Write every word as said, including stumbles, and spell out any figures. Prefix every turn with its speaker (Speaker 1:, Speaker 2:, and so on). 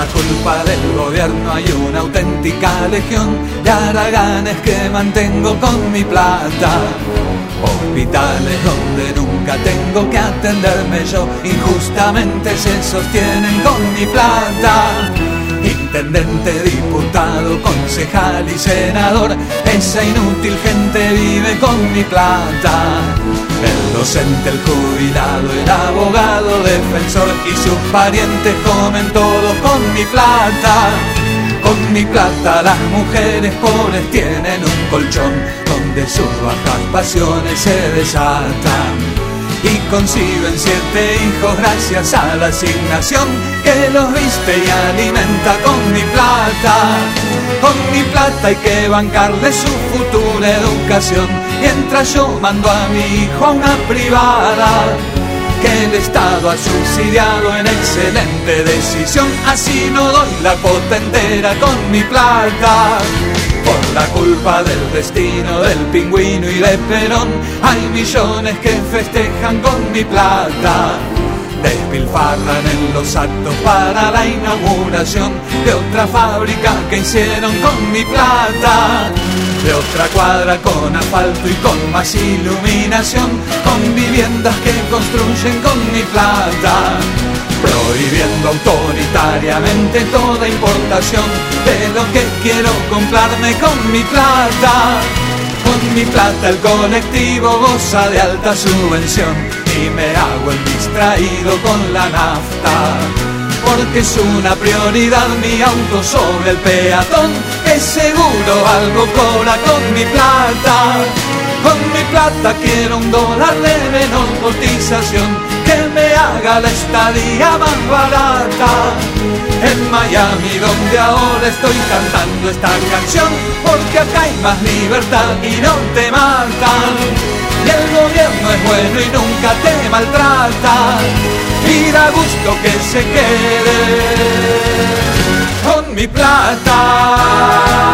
Speaker 1: culpa del gobierno hay una auténtica legión de haraganes que mantengo con mi plata. Hospitales donde nunca tengo que atenderme yo, injustamente se sostienen con mi plata. Intendente, diputado, concejal y senador, esa inútil gente vive con mi plata. El docente, el jubilado, el abogado, defensor y sus parientes comen todo con mi plata. Con mi plata las mujeres pobres tienen un colchón donde sus bajas pasiones se desatan. Y conciben siete hijos gracias a la asignación que los viste y alimenta con mi plata. Con mi plata hay que bancarle su futura educación, mientras yo mando a mi hijo a una privada que el Estado ha subsidiado en excelente decisión. Así no doy la cuota entera con mi plata. Por la culpa del destino del Pingüino y de Perón hay millones que festejan con mi plata. Despilfarran en los actos para la inauguración de otra fábrica que hicieron con mi plata. De otra cuadra con asfalto y con más iluminación, con viviendas que construyen con mi plata. Prohibiendo autoritariamente toda importación de lo que quiero comprarme con mi plata. Con mi plata el colectivo goza de alta subvención y me hago el distraído con la nafta. Porque es una prioridad mi auto sobre el peatón, que seguro algo cobra con mi plata. Con mi plata quiero un dólar de menor cotización que me haga la estadía más barata. En Miami, donde ahora estoy cantando esta canción, porque acá hay más libertad y no te matan. Y el gobierno es bueno y nunca te maltrata, y da gusto que se quede con mi plata.